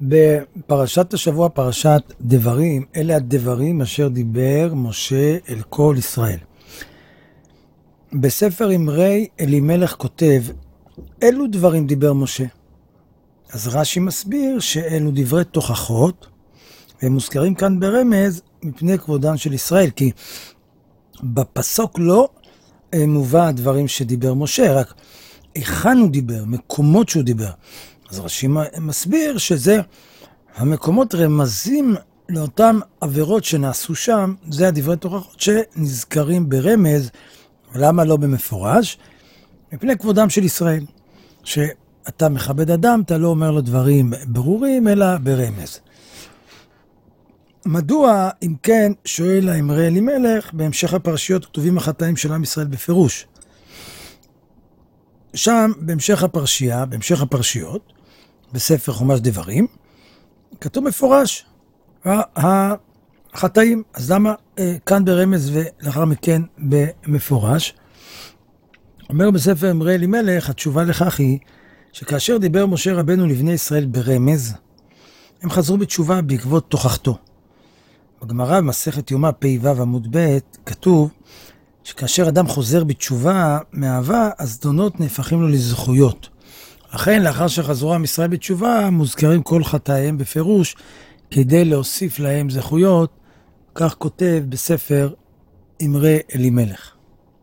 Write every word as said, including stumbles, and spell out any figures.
בפרשת השבוע, פרשת דברים, אלה הדברים אשר דיבר משה אל כל ישראל. בספר אמרי אלימלך כותב, אלו דברים דיבר משה. אז רש"י מסביר שאלו דברי תוכחות, והם מוזכרים כאן ברמז מפני כבודם של ישראל, כי בפסוק לא מובא הדברים שדיבר משה, רק היכן הוא דיבר, מקומות שהוא דיבר. אז רש"י מסביר שזה המקומות רמזים לאותם עבירות שנעשו שם, זה הדברי תוכחות שנזכרים ברמז, ולמה לא במפורש? מפני כבודם של ישראל, שאתה מכבד אדם, אתה לא אומר לו דברים ברורים, אלא ברמז. מדוע, אם כן, שואל האמרי אלימלך, בהמשך הפרשיות כתובים החטאים של עם ישראל בפירוש. שם, בהמשך הפרשייה, בהמשך הפרשיות, בספר חומש דברים, כתוב מפורש, החטאים. אז למה אה, כאן ברמז ולאחר מכן במפורש? אומר בספר אמרי אלימלך, התשובה לכך היא, שכאשר דיבר משה רבנו לבני ישראל ברמז, הם חזרו בתשובה בעקבות תוכחתו. בגמרא במסכת יומא פ"ו עמוד ב' כתוב שכאשר אדם חוזר בתשובה מאהבה, הזדונות נהפכים לו לזכויות. לכן לאחר שחזרו עם ישראל בתשובה, מוזכרים כל חטאיהם בפירוש כדי להוסיף להם זכויות, כך כותב בספר אמרי אלימלך.